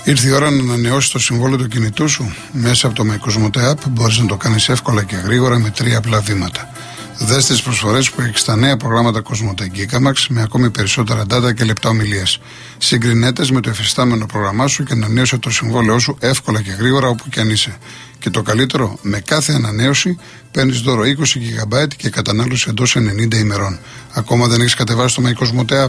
Ήρθε η ώρα να ανανεώσεις το συμβόλαιο του κινητού σου. Μέσα από το MyCosmote App μπορείς να το κάνεις εύκολα και γρήγορα με 3 απλά βήματα. Δες τις προσφορές που έχει στα νέα προγράμματα Cosmote Gigamax με ακόμη περισσότερα data και λεπτά ομιλίες. Συγκρινέτες με το εφιστάμενο πρόγραμμά σου και ανανέωσε το συμβόλαιό σου εύκολα και γρήγορα όπου και αν είσαι. Και το καλύτερο, με κάθε ανανέωση παίρνεις δώρο 20 GB και κατανάλωση εντός 90 ημερών. Ακόμα δεν έχεις κατεβάσει το MyCosmote App?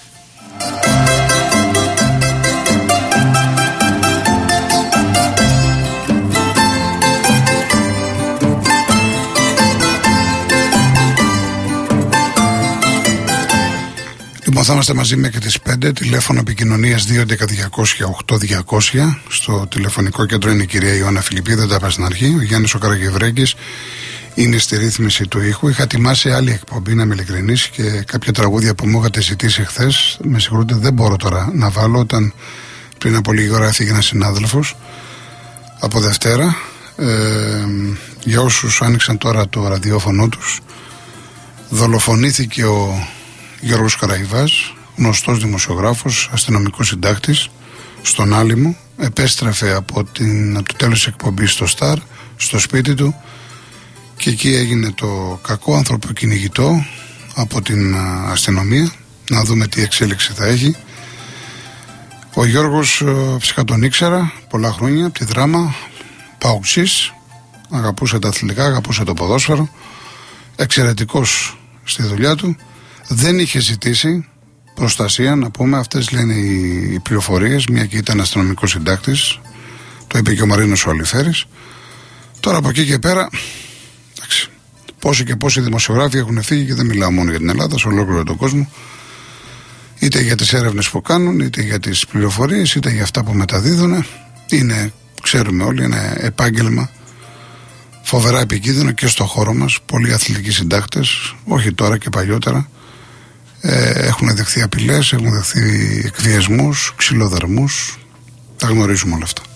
Θα είμαστε μαζί μέχρι τις 5, τηλέφωνο επικοινωνίας 211-200-8200. Στο τηλεφωνικό κέντρο είναι η κυρία Ιωάννα Φιλιππή, δεν τα είπα στην αρχή. Ο Γιάννης ο Καραγευρέγγης είναι στη ρύθμιση του ήχου. Είχα ετοιμάσει άλλη εκπομπή, να είμαι ειλικρινής, και κάποια τραγούδια που μου είχατε ζητήσει χθες. Με συγχωρείτε, δεν μπορώ τώρα να βάλω, όταν πριν από λίγη ώρα έφυγε ένας συνάδελφος από Δευτέρα. Για όσους άνοιξαν τώρα το ραδιόφωνο τους, δολοφονήθηκε ο Γιώργος Καραϊβάς, γνωστός δημοσιογράφος, αστυνομικός συντάκτης, στον Άλυμο. Επέστρεφε από το τέλος της εκπομπής στο Σταρ, στο σπίτι του, και εκεί έγινε το κακό ανθρωποκυνηγητό από την αστυνομία. Να δούμε τι εξέλιξη θα έχει. Ο Γιώργος φυσικά τον ήξερα πολλά χρόνια από τη Δράμα, παοξής, αγαπούσε τα αθλητικά, αγαπούσε το ποδόσφαιρο, εξαιρετικός στη δουλειά του. Δεν είχε ζητήσει προστασία, να πούμε, αυτές λένε οι πληροφορίες, μια και ήταν αστυνομικός συντάκτης, το είπε και ο Μαρίνος ο Αλιφέρης. Τώρα από εκεί και πέρα, εντάξει, πόσοι και πόσοι δημοσιογράφοι έχουν φύγει, και δεν μιλάω μόνο για την Ελλάδα, σε ολόκληρο τον κόσμο, είτε για τις έρευνες που κάνουν, είτε για τις πληροφορίες, είτε για αυτά που μεταδίδουν. Είναι, ξέρουμε όλοι, ένα επάγγελμα φοβερά επικίνδυνο και στο χώρο μας. Πολλοί αθλητικοί συντάκτες, όχι τώρα και παλιότερα, έχουν δεχθεί απειλές, έχουν δεχθεί εκβιασμούς, ξυλοδαρμούς. Τα γνωρίζουμε όλα αυτά.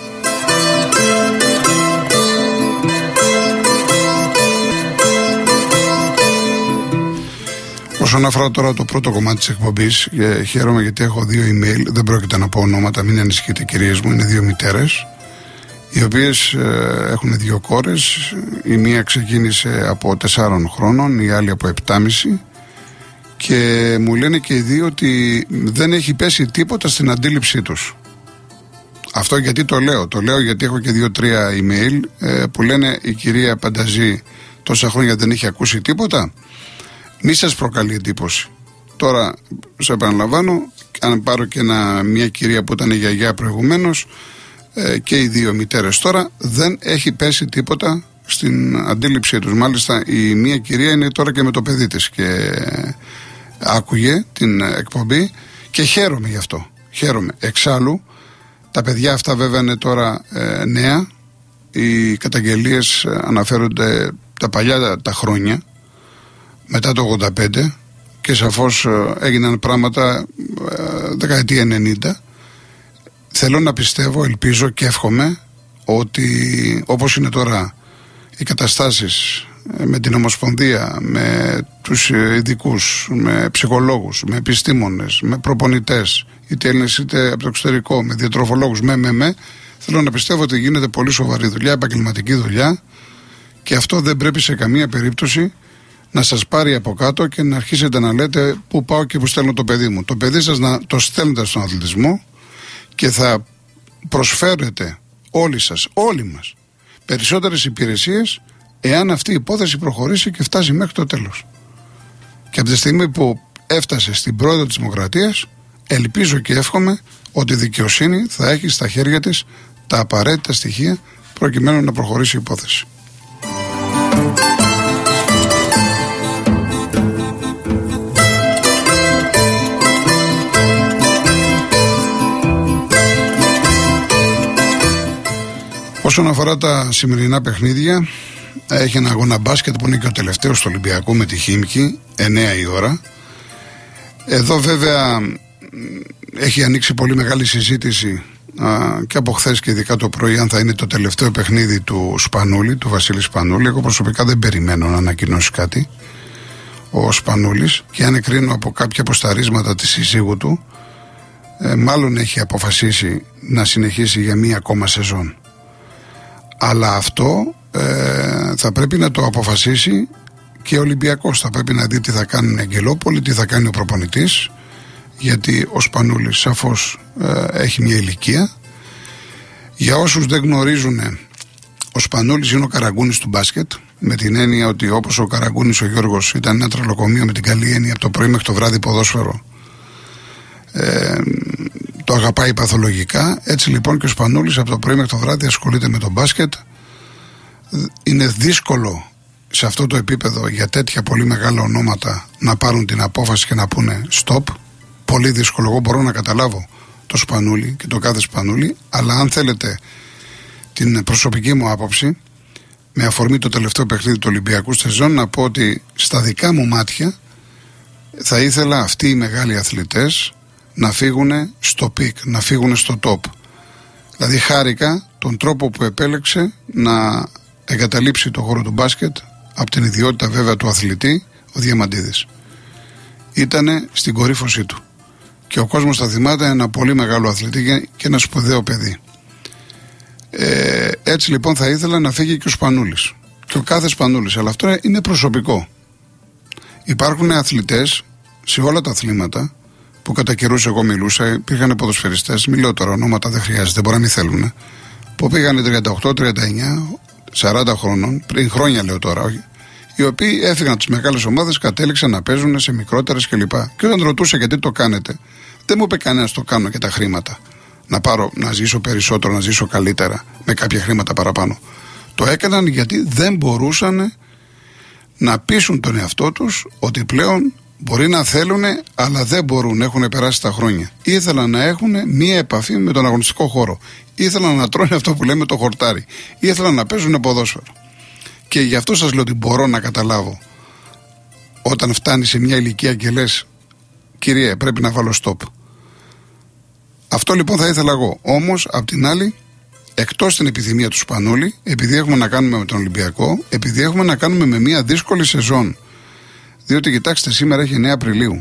Όσον αφορά τώρα το πρώτο κομμάτι της εκπομπής, χαίρομαι γιατί έχω 2 email, δεν πρόκειται να πω ονόματα, μην ανησυχείτε κυρίες μου, είναι 2 μητέρες, οι οποίες έχουν 2 κόρες. Η μία ξεκίνησε από 4 χρόνων, η άλλη από 7,5, και μου λένε και οι 2 ότι δεν έχει πέσει τίποτα στην αντίληψή τους. Αυτό γιατί το λέω? Το λέω γιατί έχω και 2-3 email που λένε η κυρία Πανταζή τόσα χρόνια δεν έχει ακούσει τίποτα. Μη σας προκαλεί εντύπωση. Τώρα σε επαναλαμβάνω, αν πάρω και μια κυρία που ήταν γιαγιά προηγουμένως, και οι 2 μητέρες τώρα, δεν έχει πέσει τίποτα στην αντίληψή τους. Μάλιστα η μία κυρία είναι τώρα και με το παιδί της και άκουγε την εκπομπή και χαίρομαι γι' αυτό. Χαίρομαι. Εξάλλου τα παιδιά αυτά βέβαια είναι τώρα νέα. Οι καταγγελίες αναφέρονται τα παλιά τα χρόνια, μετά το 85, και σαφώς έγιναν πράγματα δεκαετία 90. Θέλω να πιστεύω, ελπίζω και εύχομαι ότι όπως είναι τώρα οι καταστάσεις με την Ομοσπονδία, με τους ειδικούς, με ψυχολόγους, με επιστήμονες, με προπονητές, είτε Έλληνες είτε από το εξωτερικό, με διατροφολόγους, θέλω να πιστεύω ότι γίνεται πολύ σοβαρή δουλειά, επαγγελματική δουλειά, και αυτό δεν πρέπει σε καμία περίπτωση να σας πάρει από κάτω και να αρχίσετε να λέτε πού πάω και πού στέλνω το παιδί μου. Το παιδί σας να το στέλνετε στον αθλητισμό και θα προσφέρετε όλοι σας, όλοι μας, περισσότερες υπηρεσίες εάν αυτή η υπόθεση προχωρήσει και φτάσει μέχρι το τέλος. Και από τη στιγμή που έφτασε στην πρόοδο της δημοκρατίας, ελπίζω και εύχομαι ότι η δικαιοσύνη θα έχει στα χέρια της τα απαραίτητα στοιχεία προκειμένου να προχωρήσει η υπόθεση. Όσον αφορά τα σημερινά παιχνίδια, έχει ένα αγώνα μπάσκετ που είναι και ο τελευταίος του Ολυμπιακού με τη Χίμκι, 9 η ώρα. Εδώ βέβαια έχει ανοίξει πολύ μεγάλη συζήτηση και από χθες και ειδικά το πρωί αν θα είναι το τελευταίο παιχνίδι του Σπανούλη, του Βασίλη Σπανούλη. Εγώ προσωπικά δεν περιμένω να ανακοινώσει κάτι ο Σπανούλης, και αν κρίνω από κάποια αποσταρίσματα της συζύγου του, μάλλον έχει αποφασίσει να συνεχίσει για μία ακόμα σεζόν. Αλλά αυτό θα πρέπει να το αποφασίσει και ο Ολυμπιακός. Θα πρέπει να δει τι θα κάνουν οι Αγγελόπολοι, τι θα κάνει ο προπονητής, γιατί ο Σπανούλης σαφώς έχει μια ηλικία. Για όσους δεν γνωρίζουν, ο Σπανούλης είναι ο Καραγκούνης του μπάσκετ, με την έννοια ότι όπως ο Καραγκούνης ο Γιώργος ήταν ένα τρελοκομείο με την καλή έννοια από το πρωί μέχρι το βράδυ ποδόσφαιρο, το αγαπάει παθολογικά, έτσι λοιπόν και ο Σπανούλης από το πρωί μέχρι το βράδυ ασχολείται με το μπάσκετ. Είναι δύσκολο σε αυτό το επίπεδο για τέτοια πολύ μεγάλα ονόματα να πάρουν την απόφαση και να πούνε stop. Πολύ δύσκολο. Εγώ μπορώ να καταλάβω το Σπανούλη και το κάθε Σπανούλη, αλλά αν θέλετε την προσωπική μου άποψη, με αφορμή το τελευταίο παιχνίδι του Ολυμπιακού σεζόν, να πω ότι στα δικά μου μάτια θα ήθελα αυτοί οι μεγάλοι αθλητές να φύγουν στο πικ, να φύγουν στο top. Δηλαδή χάρηκα τον τρόπο που επέλεξε να εγκαταλείψει το χώρο του μπάσκετ, από την ιδιότητα βέβαια του αθλητή, ο Διαμαντίδης. Ήτανε στην κορύφωσή του και ο κόσμος θα θυμάται ένα πολύ μεγάλο αθλητή και ένα σπουδαίο παιδί. Έτσι λοιπόν θα ήθελα να φύγει και ο Σπανούλης και ο κάθε Σπανούλης, αλλά αυτό είναι προσωπικό. Υπάρχουν αθλητές σε όλα τα αθλήματα που κατά καιρούς εγώ μιλούσα, υπήρχαν ποδοσφαιριστές, μιλώ τώρα ονόματα, δεν χρειάζεται, μπορεί να μην θέλουν, που πήγανε 38, 39, 40 χρόνων, πριν χρόνια λέω τώρα, όχι, οι οποίοι έφυγαν από τις μεγάλες ομάδες, κατέληξαν να παίζουν σε μικρότερες κλπ. Και όταν ρωτούσα γιατί το κάνετε, δεν μου είπε κανένας το κάνω και τα χρήματα. Να ζήσω περισσότερο, να ζήσω καλύτερα, με κάποια χρήματα παραπάνω. Το έκαναν γιατί δεν μπορούσαν να πείσουν τον εαυτό τους ότι πλέον μπορεί να θέλουν, αλλά δεν μπορούν, έχουν περάσει τα χρόνια. Ήθελαν να έχουν μία επαφή με τον αγωνιστικό χώρο. Ήθελαν να τρώνε αυτό που λέμε το χορτάρι. Ήθελαν να παίζουν ποδόσφαιρο. Και γι' αυτό σας λέω ότι μπορώ να καταλάβω όταν φτάνει σε μια ηλικία και λες, κύριε, πρέπει να βάλω stop. Αυτό λοιπόν θα ήθελα εγώ. Όμως, απ' την άλλη, εκτός την επιθυμία του Σπανούλη, επειδή έχουμε να κάνουμε με τον Ολυμπιακό, επειδή έχουμε να κάνουμε με μια δύσκολη σεζόν. Διότι κοιτάξτε, σήμερα έχει 9 Απριλίου.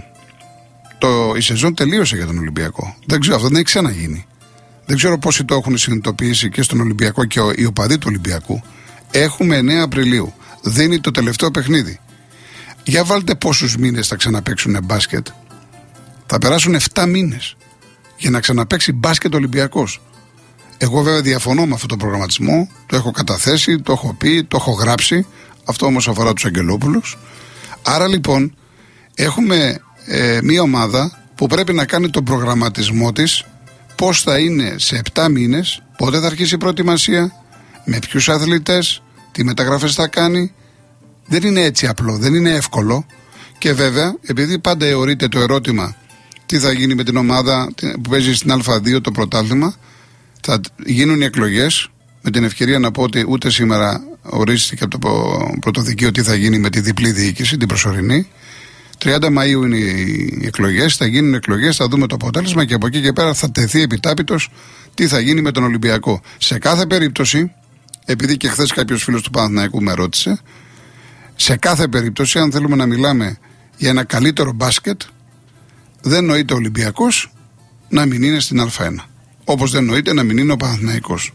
Η σεζόν τελείωσε για τον Ολυμπιακό. Δεν ξέρω, αυτό δεν έχει ξαναγίνει. Δεν ξέρω πόσοι το έχουν συνειδητοποιήσει και στον Ολυμπιακό και οι οπαδοί του Ολυμπιακού. Έχουμε 9 Απριλίου. Δίνει το τελευταίο παιχνίδι. Για βάλτε πόσους μήνες θα ξαναπαίξουν μπάσκετ. Θα περάσουν 7 μήνες για να ξαναπαίξει μπάσκετ Ολυμπιακός. Εγώ βέβαια διαφωνώ με αυτό το προγραμματισμό. Το έχω καταθέσει, το έχω πει, το έχω γράψει. Αυτό όμως αφορά τους Αγγελόπουλους. Άρα λοιπόν έχουμε μία ομάδα που πρέπει να κάνει τον προγραμματισμό της, πώς θα είναι σε 7 μήνες, πότε θα αρχίσει η προετοιμασία, με ποιους αθλητές, τι μεταγραφές θα κάνει. Δεν είναι έτσι απλό, δεν είναι εύκολο. Και βέβαια, επειδή πάντα αιωρείται το ερώτημα τι θα γίνει με την ομάδα που παίζει στην Α2 το πρωτάθλημα, θα γίνουν οι εκλογές. Με την ευκαιρία να πω ότι ούτε σήμερα ορίστηκε από το πρωτοδικείο τι θα γίνει με τη διπλή διοίκηση, την προσωρινή. 30 Μαΐου είναι οι εκλογές, θα γίνουν εκλογές, θα δούμε το αποτέλεσμα και από εκεί και πέρα θα τεθεί επιτάπητος τι θα γίνει με τον Ολυμπιακό. Σε κάθε περίπτωση, επειδή και χθες κάποιος φίλος του Παναθηναϊκού με ρώτησε, σε κάθε περίπτωση, αν θέλουμε να μιλάμε για ένα καλύτερο μπάσκετ, δεν νοείται ο Ολυμπιακός να μην είναι στην Α1. Όπως δεν νοείται να μην είναι ο Παναθηναϊκός.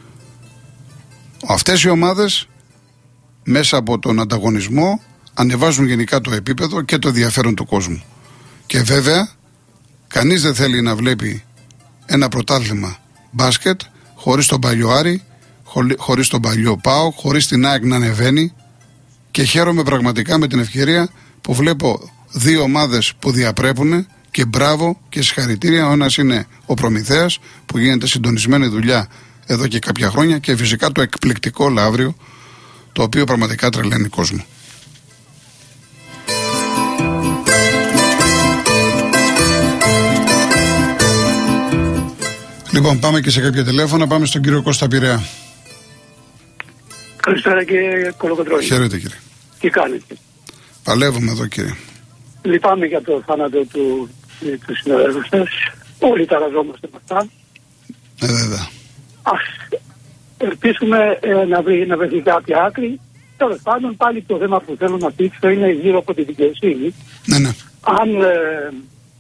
Αυτές οι ομάδες μέσα από τον ανταγωνισμό ανεβάζουν γενικά το επίπεδο και το ενδιαφέρον του κόσμου. Και βέβαια κανείς δεν θέλει να βλέπει ένα πρωτάθλημα μπάσκετ χωρίς τον παλιό Άρη, χωρίς τον παλιό ΠΑΟΚ, χωρίς την ΑΕΚ να ανεβαίνει, και χαίρομαι πραγματικά με την ευκαιρία που βλέπω δύο ομάδες που διαπρέπουν και μπράβο και συγχαρητήρια. Ο ένας είναι ο Προμηθέας που γίνεται συντονισμένη δουλειά εδώ και κάποια χρόνια, και φυσικά το εκπληκτικό Λαύριο, το οποίο πραγματικά τρελαίνει κόσμο. Λοιπόν, πάμε και σε κάποια τηλέφωνα. Πάμε στον κύριο Κώστα Πειραιά. Καλησπέρα κύριε Κολοκοτρώνη. Χαίρετε κύριε. Τι κάνετε? Παλεύουμε εδώ κύριε. Λυπάμαι για το θάνατο του συναδέλφου σας. Όλοι ταραζόμαστε με αυτά. Βέβαια. Ας ελπίσουμε να βρεθεί κάποια άκρη. Τέλος πάντων, πάλι το θέμα που θέλω να πείξω είναι γύρω από τη δικαιοσύνη. Ναι. Αν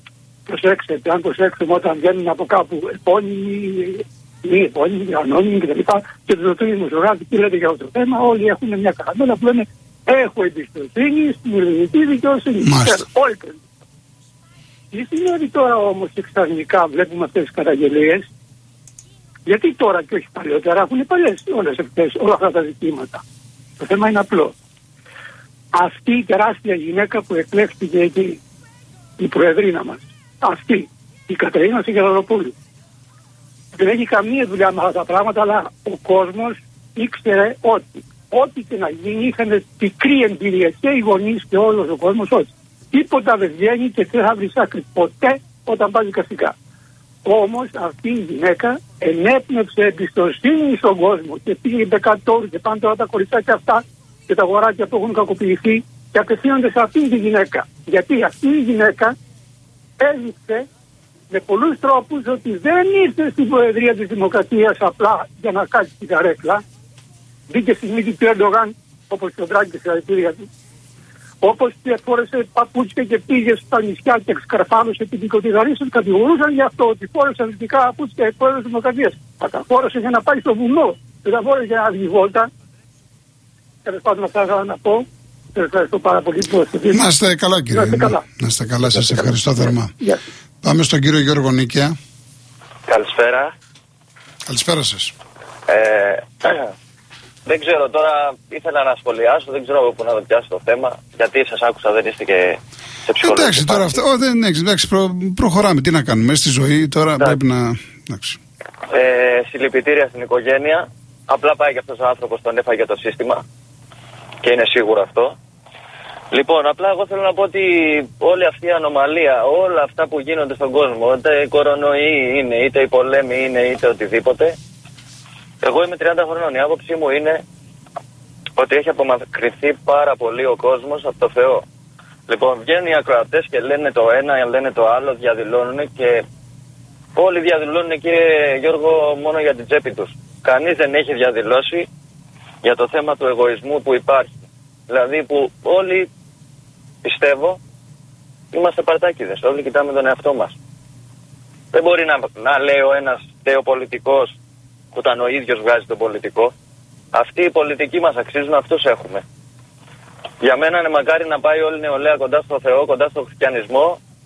προσέξετε, αν προσέξουμε όταν βγαίνουν από κάπου επώνυμοι, μη επώνυμοι, ανώνυμοι κτλ. Και του ρωτούν οι δημοσιογράφοι τι λέτε για αυτό το θέμα, όλοι έχουν μια καραμέλα που λένε έχω εμπιστοσύνη στην ελληνική δικαιοσύνη. Όλοι το. Τι σημαίνει τώρα όμως εξαρνικά βλέπουμε αυτές τις καταγγελίες? Γιατί τώρα και όχι παλιότερα έχουν παλιές όλα αυτά τα ζητήματα? Το θέμα είναι απλό. Αυτή η τεράστια γυναίκα που εκλέχθηκε εκεί, η προεδρίνα μας, αυτή, η Κατερίνα Σιγεροπούλου, δεν έχει καμία δουλειά με αυτά τα πράγματα, αλλά ο κόσμος ήξερε ότι ό,τι και να γίνει είχαν πικρή εμπειρία και οι γονείς και όλος ο κόσμος ότι τίποτα δεν βγαίνει και δεν θα βρεις άκρη ποτέ όταν πας δικαστικά. Όμως αυτή η γυναίκα ενέπνευσε εμπιστοσύνη στον κόσμο και πήγε μπεκατόρου και πάνε τώρα τα κοριτσάκια αυτά και τα αγοράκια που έχουν κακοποιηθεί και απευθύνονται σε αυτή τη γυναίκα. Γιατί αυτή η γυναίκα έδειξε με πολλούς τρόπους ότι δεν ήρθε στην Προεδρία της Δημοκρατίας απλά για να κάτσει την καρέκλα. Μπήκε στη μύτη του Ερντογάν, όπως και ο Ντράγκη και συγχαρητήρια του. Όπως και φόρεσε παπούτσια και πήγε στα νησιά και σκαρφάλωσε την οικοτιδαρή, τους κατηγορούσαν για αυτό ότι φόρεσε δυτικά παπούτσια και πρόεδρος της Δημοκρατίας. Θα τα φόρεσε για να πάει στο βουνό, δεν τα φόρεσε για να βγει βόλτα. Τέλος πάντων, αυτά ήθελα να πω. Σας ευχαριστώ πάρα πολύ που ήρθατε. Να είστε καλά, κύριε. Να είστε καλά, σας ευχαριστώ θερμά. Πάμε στον κύριο Γιώργο Νίκαια. Καλησπέρα. Καλησπέρα σας. Δεν ξέρω τώρα, ήθελα να σχολιάσω, δεν ξέρω πού να το πιάσω το θέμα, γιατί σας άκουσα, δεν είστε και σε ψυχολογική. Εντάξει, τώρα αυτό, εντάξει, προχωράμε, τι να κάνουμε, στη ζωή τώρα πρέπει να... Συλληπιτήρια στην οικογένεια, απλά πάει και αυτός ο άνθρωπος, τον έφαγε το σύστημα και είναι σίγουρο αυτό. Λοιπόν, απλά εγώ θέλω να πω ότι όλη αυτή η ανομαλία, όλα αυτά που γίνονται στον κόσμο, είτε οι κορονοϊοί είναι, είτε οι πολέμοι είναι, είτε οτιδήποτε, εγώ είμαι 30 χρονών, η άποψή μου είναι ότι έχει απομακρυνθεί πάρα πολύ ο κόσμος από το Θεό. Λοιπόν, βγαίνουν οι ακροατές και λένε το ένα, λένε το άλλο, διαδηλώνουν και όλοι διαδηλώνουν, κύριε Γιώργο, μόνο για την τσέπη τους. Κανείς δεν έχει διαδηλώσει για το θέμα του εγωισμού που υπάρχει. Δηλαδή που όλοι, πιστεύω, είμαστε παρτάκιδες, όλοι κοιτάμε τον εαυτό μας. Δεν μπορεί να λέει ο ένας θεοπολιτικός όταν ο ίδιος βγάζει τον πολιτικό. Αυτοί οι πολιτικοί μας αξίζουν, αυτούς έχουμε. Για μένα είναι μακάρι να πάει όλη η νεολαία κοντά στο Θεό, κοντά στο χριστιανισμό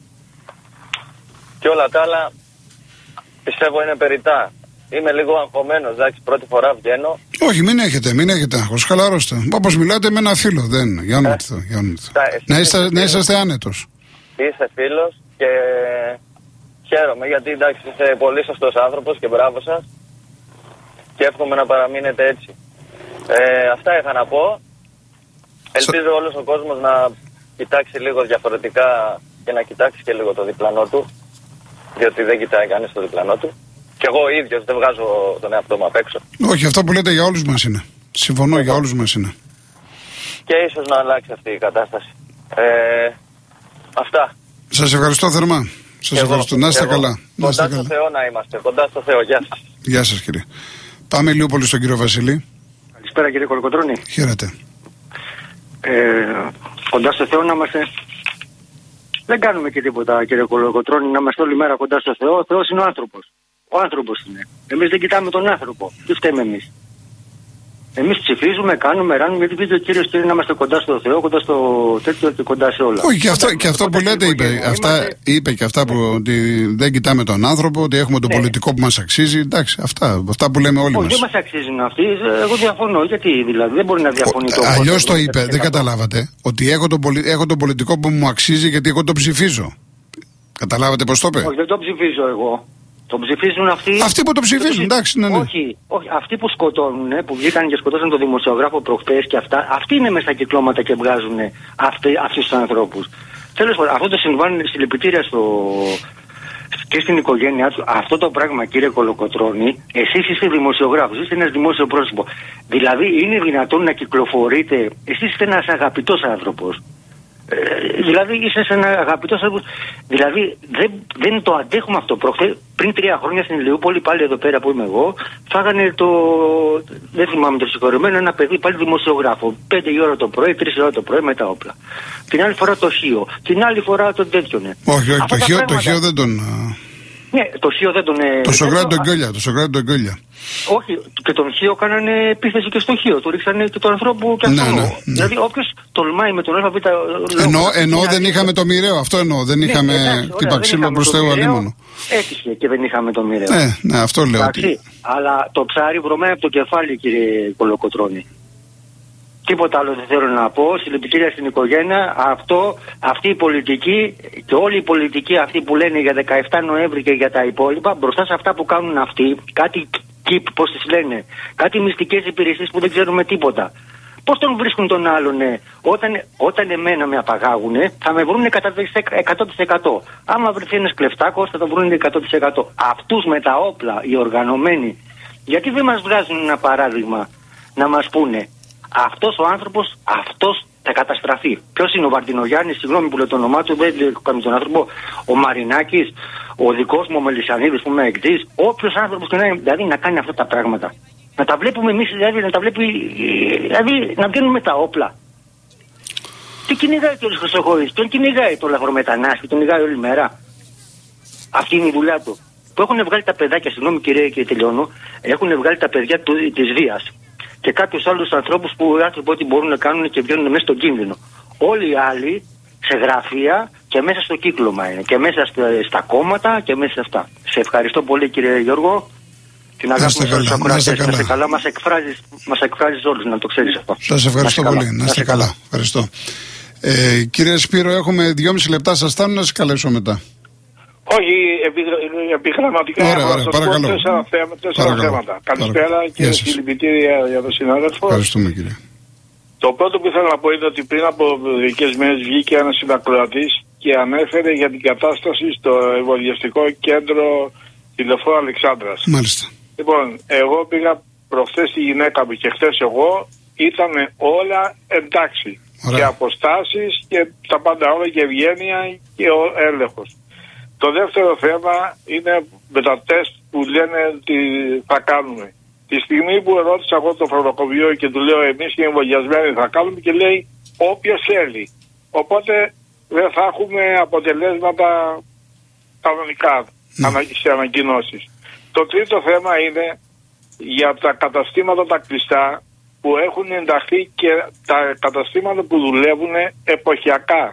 και όλα τα άλλα πιστεύω είναι περιττά. Είμαι λίγο αγχωμένος, εντάξει, πρώτη φορά βγαίνω. Όχι, μην έχετε άγχος, χαλαρώστε. Όπως μιλάτε με ένα φίλο, δεν είναι. Για όνομα του Θεού. Να είσαστε άνετος. Είστε φίλος και χαίρομαι γιατί εντάξει είστε πολύ σωστός άνθρωπος και μπράβο σας. Και εύχομαι να παραμείνετε έτσι. Αυτά είχα να πω. Ελπίζω όλος ο κόσμος να κοιτάξει λίγο διαφορετικά και να κοιτάξει και λίγο το διπλανό του. Διότι δεν κοιτάει κανείς το διπλανό του. Και εγώ ο ίδιος δεν βγάζω τον εαυτό μου απ' έξω. Όχι, αυτό που λέτε για όλους μας είναι. Συμφωνώ, για όλους μας είναι. Και ίσως να αλλάξει αυτή η κατάσταση. Αυτά. Σας ευχαριστώ θερμά. Σας ευχαριστώ. Να είστε καλά. Κοντά στο Θεό να είμαστε. Κοντά στο Θεό. Γεια σας. Γεια σας, κύριε. Πάμε λίγο πολύ στον κύριο Βασίλη. Καλησπέρα, κύριε Κολοκοτρώνη. Χαίρετε. Κοντά στο Θεό να είμαστε. Δεν κάνουμε και τίποτα, κύριε Κολοκοτρώνη, να είμαστε όλη μέρα κοντά στο Θεό. Ο Θεός είναι ο άνθρωπος. Ο άνθρωπος είναι. Εμείς δεν κοιτάμε τον άνθρωπο. Τι φταίμε εμείς? Εμείς ψηφίζουμε, κάνουμε, ράνουμε, γιατί πήγε ο κύριος και να είμαστε κοντά στο Θεό, κοντά στο τέτοιο και κοντά σε όλα. Όχι, και αυτό που λέτε είπε και αυτά που ότι δεν κοιτάμε τον άνθρωπο, ότι έχουμε τον πολιτικό που μας αξίζει. Εντάξει, αυτά που λέμε όλοι μας. Όχι, δεν μας αξίζουν αυτοί. Εγώ διαφωνώ. Γιατί δηλαδή δεν μπορεί να διαφωνεί το κόσμο. Αλλιώς το είπε, δεν καταλάβατε. Ότι έχω τον πολιτικό που μου αξίζει γιατί εγώ τον ψηφίζω. Καταλάβατε πώς το είπε? Όχι, δεν τον ψηφίζω εγώ. Το ψηφίζουν αυτοί. Αυτοί που το ψηφίζουν, εντάξει, ναι. Όχι, αυτοί που σκοτώνουν, που βγήκαν και σκοτώσαν τον δημοσιογράφο προχτές και αυτά, αυτοί είναι μέσα στα κυκλώματα και βγάζουν αυτούς τους ανθρώπους. Τέλος πάντων, αυτό το συμβάν συλληπιτήρια και στην οικογένειά του. Αυτό το πράγμα, κύριε Κολοκοτρώνη, εσείς είστε δημοσιογράφος, είστε ένας δημόσιο πρόσωπο. Δηλαδή, είναι δυνατόν να κυκλοφορείτε, εσείς είστε ένας αγαπητός άνθρωπος. Δηλαδή είσαι σε ένα αγαπητό άνθρωπο. Δηλαδή δεν το αντέχουμε αυτό. Πριν 3 χρόνια στην Ηλιούπολη, πάλι εδώ πέρα που είμαι εγώ, φάγανε δεν θυμάμαι το συγχωρεμένο, ένα παιδί πάλι δημοσιογράφο. 5 η ώρα το πρωί, 3 η ώρα το πρωί με τα όπλα. Την άλλη φορά το Χίο. Την άλλη φορά τον τέτοιον. Όχι, το Χίο δεν τον. Ναι, το Χίο δεν τον. Το Σοκράτη τον Γκόλια. Όχι, και τον Χίο κάνανε επίθεση και στο Χίο. Του ρίξανε και τον ανθρώπου και αυτό. Ναι. Δηλαδή, όποιος τολμάει με τον ΑΒ. Ενώ δεν είχαμε το μοιραίο, αυτό εννοώ. Δεν είχαμε τύπα ξύλο προς Θεού αλίμονο. Έτυχε και δεν είχαμε το μοιραίο. Ναι, αυτό λέω. Αλλά το ψάρι βρωμάει από το κεφάλι, κύριε Κολοκοτρώνη. Τίποτα άλλο δεν θέλω να πω. Συλληπιτήρια στην οικογένεια. Αυτή η πολιτική και όλη η πολιτική αυτή που λένε για 17 Νοέμβρη και για τα υπόλοιπα, μπροστά σε αυτά που κάνουν αυτοί, κάτι ΚΙΠ, πώς τις λένε, κάτι μυστικές υπηρεσίες που δεν ξέρουμε τίποτα. Πώς τον βρίσκουν τον άλλον, όταν εμένα με απαγάγουνε, θα με βρούνε 100%. Άμα βρεθεί ένας κλεφτάκος, θα το βρούνε 100%. Αυτούς με τα όπλα, οι οργανωμένοι, γιατί δεν μας βγάζουν ένα παράδειγμα να μας πούνε? Αυτός ο άνθρωπος, αυτός θα καταστραφεί. Ποιος είναι ο Βαρδινογιάννης, συγγνώμη που λέω το όνομά του, δεν κάνω τον άνθρωπο, ο Μαρινάκης, ο δικός μου ο Μελισσανίδης που είμαι εκτής, όποιος άνθρωπος και να είναι, δηλαδή να κάνει αυτά τα πράγματα. Να τα βλέπουμε εμείς, δηλαδή να βγαίνουμε τα όπλα. Τι κυνηγάει και ο Χρυσοχοίδης, ποιον κυνηγάει το λαθρομετανάστη, τον κυνηγάει όλη μέρα. Αυτή είναι η δουλειά του. Που έχουν βγάλει τα παιδάκια, συγγνώμη κύριε και τελειώνω, έχουν βγάλει τα παιδιά της βίας. Και κάποιους άλλους ανθρώπους που οι άνθρωποι ό,τι μπορούν να κάνουν και βγαίνουν μέσα στον κίνδυνο. Όλοι οι άλλοι σε γραφεία και μέσα στο κύκλωμα είναι. Και μέσα στα κόμματα και μέσα σε αυτά. Σε ευχαριστώ πολύ κύριε Γιώργο. Την αγάπη μου στους ακροατές. Να είστε καλά. Μας εκφράζεις όλους, να το ξέρεις αυτό. Σας ευχαριστώ πολύ. Να είστε καλά. Ευχαριστώ. Κύριε Σπύρο, έχουμε 2,5 λεπτά. Σας φτάνουν να σας καλέσω μετά? Όχι, επιγραμματικά. Ωραία, παρακαλώ. Τέσσερα θέματα. Καλησπέρα και συλληπιτήρια για τον συνάδελφο. Ευχαριστούμε κύριε. Το πρώτο που ήθελα να πω είναι ότι πριν από μερικές μέρες βγήκε ένας συνακροατής και ανέφερε για την κατάσταση στο εμβολιαστικό κέντρο τηλεφόρου Αλεξάνδρας. Μάλιστα. Λοιπόν, εγώ πήγα προχθές τη γυναίκα μου και χθες εγώ, ήταν όλα εντάξει. Ωραία. Και αποστάσεις και τα πάντα όλα και ευγένεια και ο έλεγχος. Το δεύτερο θέμα είναι με τα τεστ που λένε τι θα κάνουμε. Τη στιγμή που ερώτησα εγώ το φαρμακοποιό και του λέω εμείς οι εμβολιασμένοι θα κάνουμε, και λέει όποιος θέλει. Οπότε δεν θα έχουμε αποτελέσματα κανονικά σε ανακοινώσεις. Το τρίτο θέμα είναι για τα καταστήματα τα κλειστά που έχουν ενταχθεί και τα καταστήματα που δουλεύουν εποχιακά.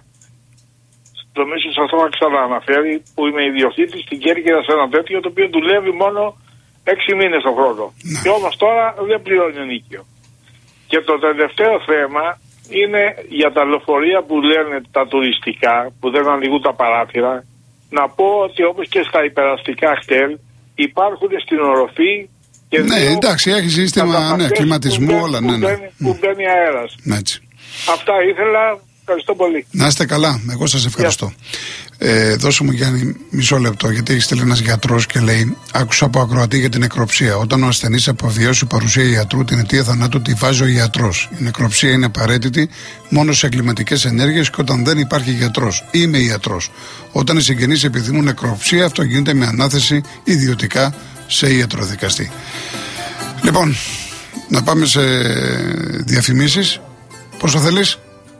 Νομίζω σας το είχα ξανααναφέρει που είμαι ιδιοκτήτης στην Κέρκυρα σε ένα τέτοιο το οποίο δουλεύει μόνο 6 μήνες το χρόνο. Και όμως τώρα δεν πληρώνει ενίκιο. Και το τελευταίο θέμα είναι για τα λεωφορεία που λένε τα τουριστικά, που δεν ανοίγουν τα παράθυρα. Να πω ότι όπως και στα υπεραστικά χτέλ υπάρχουν στην οροφή. Και ναι, εντάξει, έχει σύστημα κλιματισμού, όλα. Που μπαίνει αέρας. Αυτά ήθελα. Ευχαριστώ πολύ. Να είστε καλά. Εγώ σας ευχαριστώ. Δώσε μου Γιάννη μισό λεπτό, γιατί έχει στείλει ένας γιατρός και λέει: άκουσα από ακροατή για την νεκροψία. Όταν ο ασθενής αποβιώσει παρουσία ιατρού, την αιτία θανάτου τη βάζει ο ιατρός. Η νεκροψία είναι απαραίτητη μόνο σε εγκληματικές ενέργειες και όταν δεν υπάρχει γιατρός. Είμαι ιατρός. Όταν οι συγγενείς επιθυμούν νεκροψία, αυτό γίνεται με ανάθεση ιδιωτικά σε ιατροδικαστή. Λοιπόν, να πάμε σε διαφημίσεις. Πόσο θέλεις?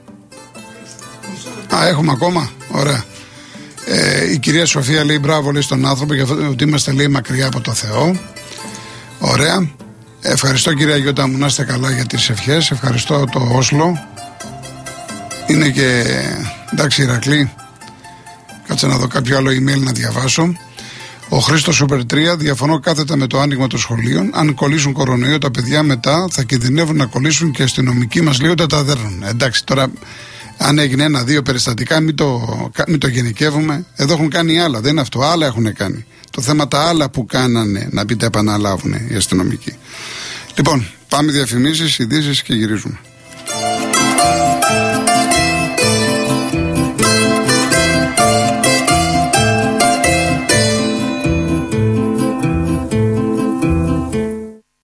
Έχουμε ακόμα. Ωραία. Η κυρία Σοφία λέει μπράβο, λέει, στον άνθρωπο για ότι είμαστε, λέει, μακριά από το Θεό. Ωραία. Ευχαριστώ κυρία Γιώτα μου, να είστε καλά για τις ευχές. Ευχαριστώ το Όσλο. Είναι και εντάξει Ηρακλή. Κάτσε να δω κάποιο άλλο email να διαβάσω. Ο Χρήστος Σούπερ 3: διαφωνώ κάθετα με το άνοιγμα των σχολείων. Αν κολλήσουν κορονοϊό τα παιδιά μετά θα κινδυνεύουν να κολλήσουν και αστυνομικοί μας λέει όταν τα δέρνουν. Εντάξει, τώρα αν έγινε 1-2 περιστατικά μην το γενικεύουμε. Εδώ έχουν κάνει άλλα, δεν είναι αυτό, άλλα έχουν κάνει. Το θέμα τα άλλα που κάνανε να πείτε επαναλάβουν οι αστυνομικοί. Λοιπόν, πάμε διαφημίσεις, ειδήσεις και γυρίζουμε.